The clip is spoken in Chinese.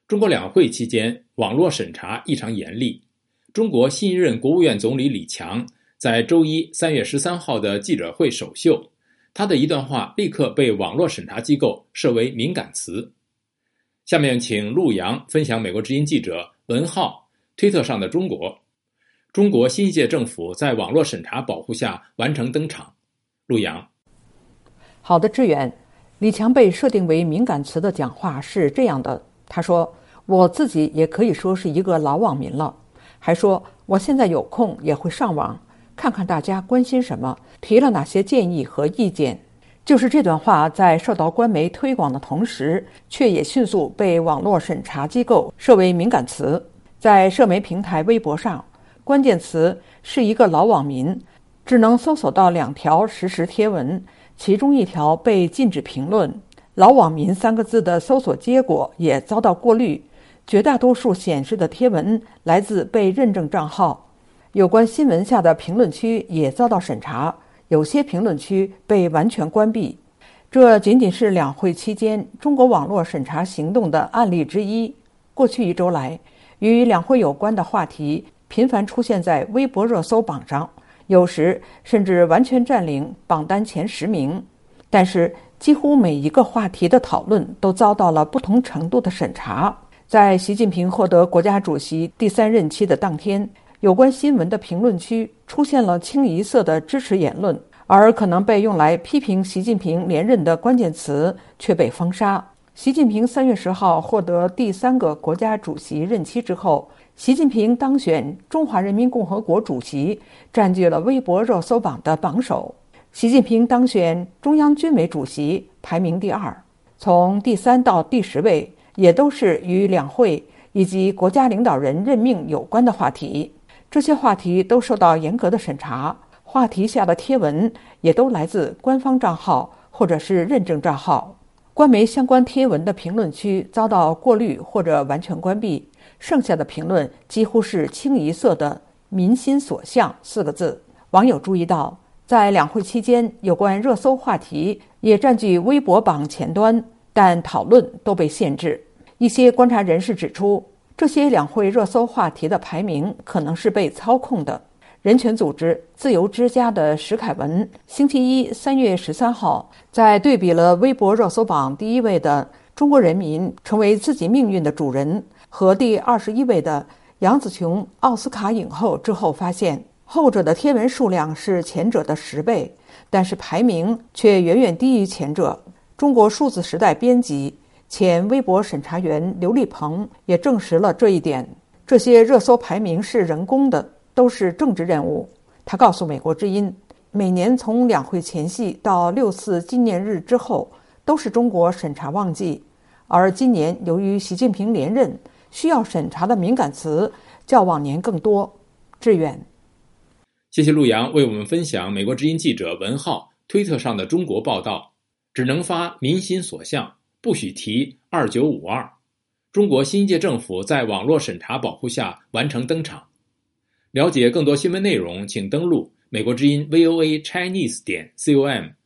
中国两会期间，网络审查异常严厉。中国新一任国务院总理李强在周一3月13号的记者会首秀，他的一段话立刻被网络审查机构设为敏感词。下面请陆洋分享美国之音记者文浩推特上的中国。中国新一届政府在网络审查保护下完成登场。陆洋。 好的，志远。李强被设定为敏感词的讲话是这样的，他说：我自己也可以说是一个老网民了，还说我现在有空也会上网看看大家关心什么，提了哪些建议和意见。就是这段话在受到官媒推广的同时，却也迅速被网络审查机构设为敏感词。在社媒平台微博上，关键词是一个老网民，只能搜索到2条实时贴文，其中1条被禁止评论。老网民3个字的搜索结果也遭到过滤，绝大多数显示的贴文来自被认证账号。有关新闻下的评论区也遭到审查，有些评论区被完全关闭。这仅仅是两会期间中国网络审查行动的案例之一。过去1周来，与两会有关的话题频繁出现在微博热搜榜上，有时甚至完全占领榜单前10名。但是几乎每一个话题的讨论都遭到了不同程度的审查。在习近平获得国家主席第3任期的当天，有关新闻的评论区出现了清一色的支持言论，而可能被用来批评习近平连任的关键词却被封杀。习近平3月10号获得第3个国家主席任期之后，习近平当选中华人民共和国主席，占据了微博热搜榜的榜首。习近平当选中央军委主席，排名第2。从第3到第10位也都是与两会以及国家领导人任命有关的话题。这些话题都受到严格的审查，话题下的贴文也都来自官方账号或者是认证账号。官媒相关贴文的评论区遭到过滤或者完全关闭，剩下的评论几乎是清一色的民心所向4个字。网友注意到，在两会期间，有关热搜话题也占据微博榜前端，但讨论都被限制。一些观察人士指出，这些两会热搜话题的排名可能是被操控的。人权组织自由之家的石凯文星期一3月13号在对比了微博热搜榜第1位的中国人民成为自己命运的主人和第21位的杨紫琼奥斯卡影后之后，发现后者的贴文数量是前者的10倍，但是排名却远远低于前者。中国数字时代编辑、前微博审查员刘立鹏也证实了这一点。这些热搜排名是人工的，都是政治任务。他告诉美国之音，每年从两会前夕到6四纪念日之后都是中国审查旺季，而今年由于习近平连任，需要审查的敏感词较往年更多。志远。 谢谢陆洋为我们分享美国之音记者文浩推特上的中国报道。只能发民心所向，不许提2952。中国新一届政府在网络审查保护下完成登场。了解更多新闻内容，请登录美国之音 VOA Chinese.com。